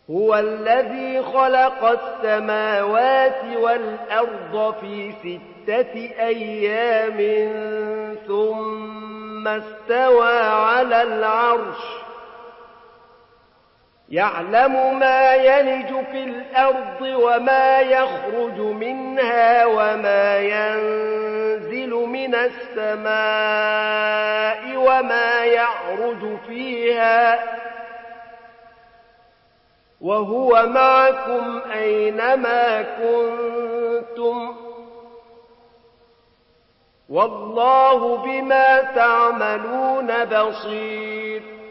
هو الذي خلق السماوات والأرض في 6 أيام ثم استوى على العرش يعلم ما يلج في الأرض وما يخرج منها وما ينزل من السماء وما يعرج فيها وهو معكم أينما كنتم والله بما تعملون بصير